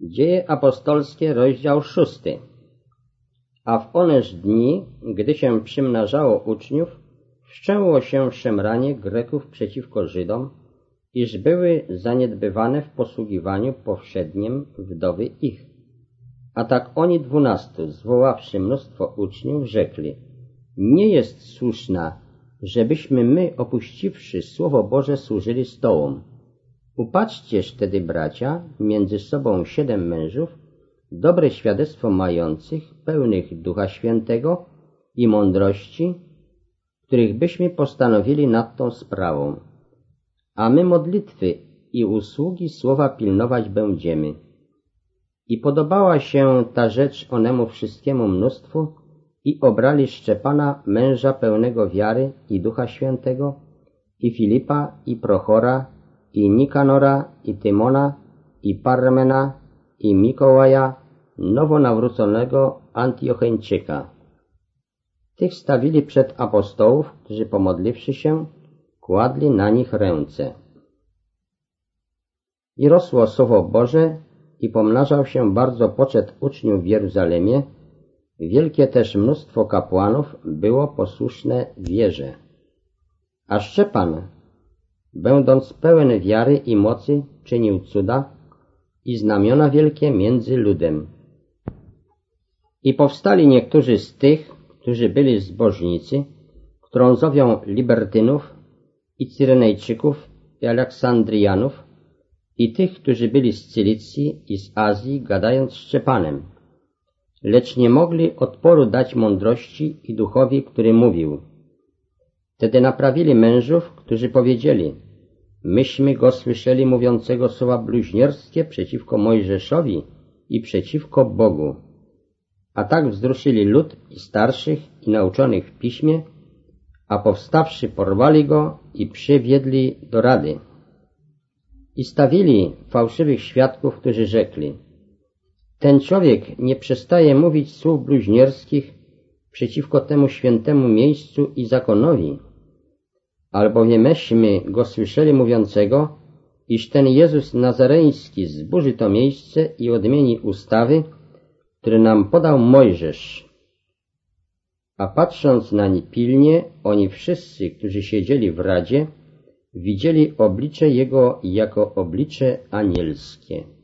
Dzieje apostolskie, rozdział 6. A w oneż dni, gdy się przymnażało uczniów, wszczęło się szemranie Greków przeciwko Żydom, iż były zaniedbywane w posługiwaniu powszednim wdowy ich. A tak oni 12, zwoławszy mnóstwo uczniów, rzekli: nie jest słuszna, żebyśmy my, opuściwszy Słowo Boże, służyli stołom. Upatrzcież tedy, bracia, między sobą 7 mężów, dobre świadectwo mających, pełnych Ducha Świętego i mądrości, których byśmy postanowili nad tą sprawą. A my modlitwy i usługi słowa pilnować będziemy. I podobała się ta rzecz onemu wszystkiemu mnóstwu i obrali Szczepana, męża pełnego wiary i Ducha Świętego, i Filipa, i Prochora, i Nikanora, i Tymona, i Parmena, i Mikołaja, nowonawróconego Antiocheńczyka. Tych stawili przed apostołów, którzy pomodliwszy się, kładli na nich ręce. I rosło Słowo Boże i pomnażał się bardzo poczet uczniów w Jeruzalemie, wielkie też mnóstwo kapłanów było posłuszne wierze. A Szczepan, będąc pełen wiary i mocy, czynił cuda i znamiona wielkie między ludem. I powstali niektórzy z tych, którzy byli zbożnicy, którą zowią Libertynów i Cyrenejczyków i Aleksandrianów i tych, którzy byli z Cylicji i z Azji, gadając z Szczepanem. Lecz nie mogli odporu dać mądrości i duchowi, który mówił. Wtedy naprawili mężów, którzy powiedzieli: myśmy go słyszeli mówiącego słowa bluźnierskie przeciwko Mojżeszowi i przeciwko Bogu. A tak wzruszyli lud i starszych i nauczonych w piśmie, a powstawszy porwali go i przywiedli do rady. I stawili fałszywych świadków, którzy rzekli: ten człowiek nie przestaje mówić słów bluźnierskich przeciwko temu świętemu miejscu i zakonowi, albowiem myśmy go słyszeli mówiącego, iż ten Jezus Nazareński zburzy to miejsce i odmieni ustawy, które nam podał Mojżesz. A patrząc nań pilnie, oni wszyscy, którzy siedzieli w radzie, widzieli oblicze Jego jako oblicze anielskie.